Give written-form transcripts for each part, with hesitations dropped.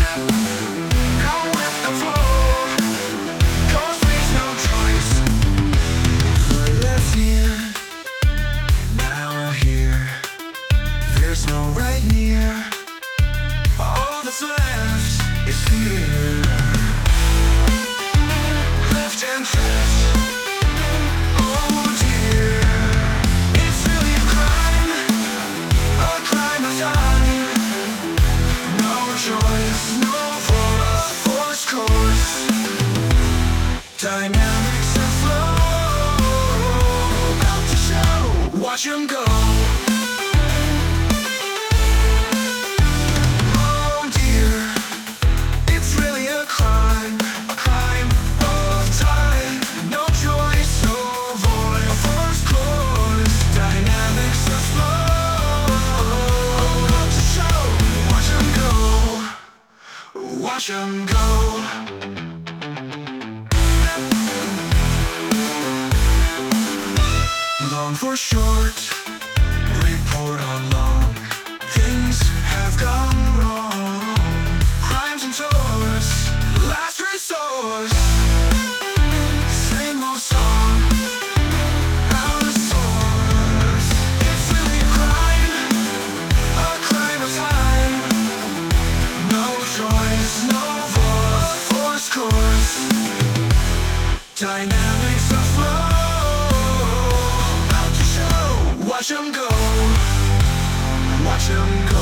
Go with the flow, 'cause there's no choice. I left here, now we're here. There's no right near. All that's left is fear. Left and fast. Oh dear, it's really a crime of time. No choice, no forced course. Dynamics of flow, about to show. Watch 'em go. Oh dear, it's really a crime of time. No choice, no voice, forced course. Dynamics of flow, about to show. Watch 'em go. Watch 'em go. Long for short, report on long. Things have gone wrong. Crimes and tours, last resource. Same old song, out of source. It's really a crime of time. No choice, no forced course. Dynamics of flow, about to show. Watch 'em go. Watch 'em go.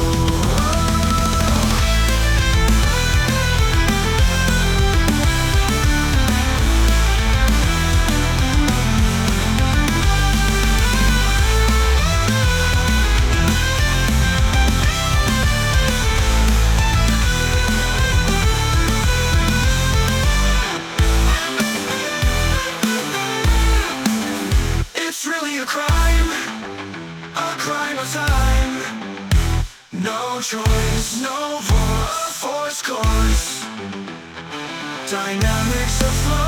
It's really a crime of time. No choice, no forced course. Dynamics of flow.